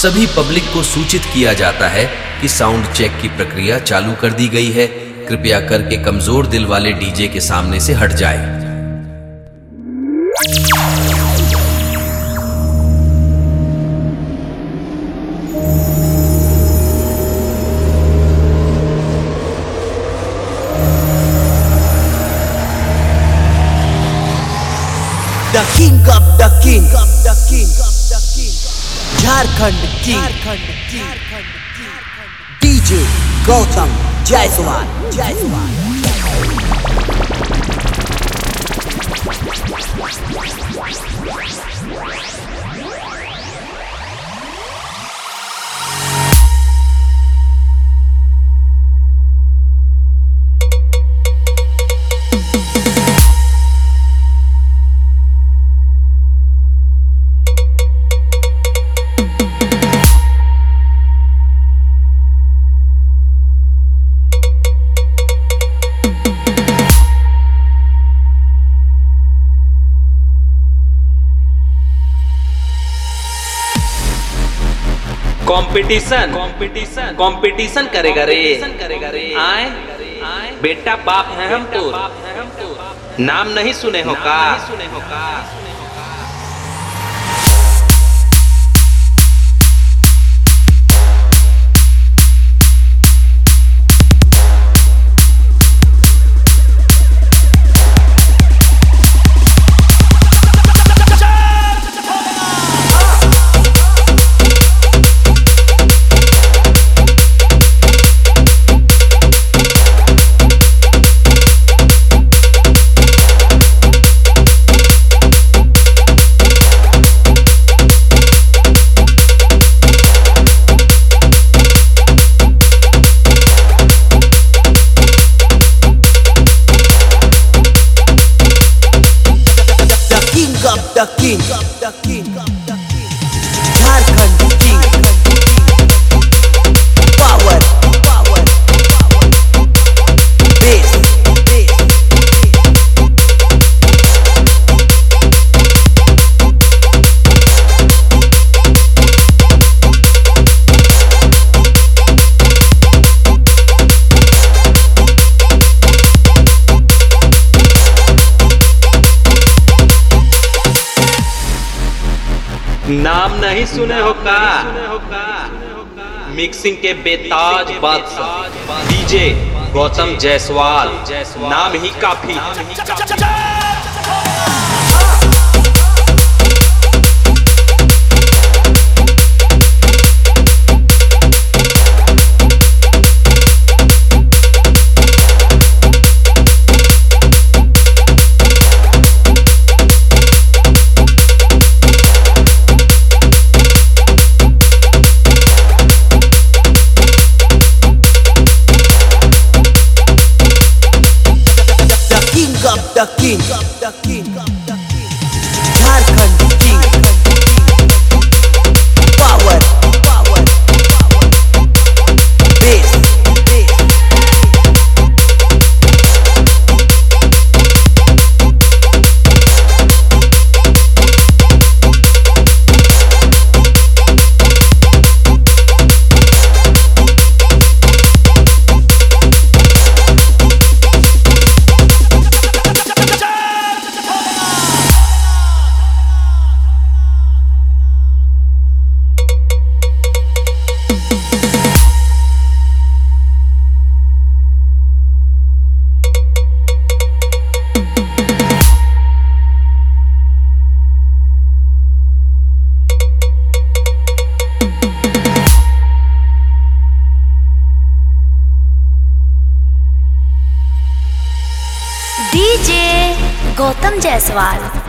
सभी पब्लिक को सूचित किया जाता है कि साउंड चेक की प्रक्रिया चालू कर दी गई है। कृपया करके कमजोर दिल वाले डीजे के सामने से हट जाएं। The king of the king, Jharkhand king, DJ Gautam Jaiswal. Competition करेगा रे आए बेटा बाप है हम तो नाम नहीं सुने हो का। The king, Jharkhand king, power, bass. नाम नहीं सुने हो का मिक्सिंग के बेताज बादशाह डीजे गौतम जायसवाल नाम ही काफी। The king, Jharkhand king, power, bass. DJ Gautam Jaiswal.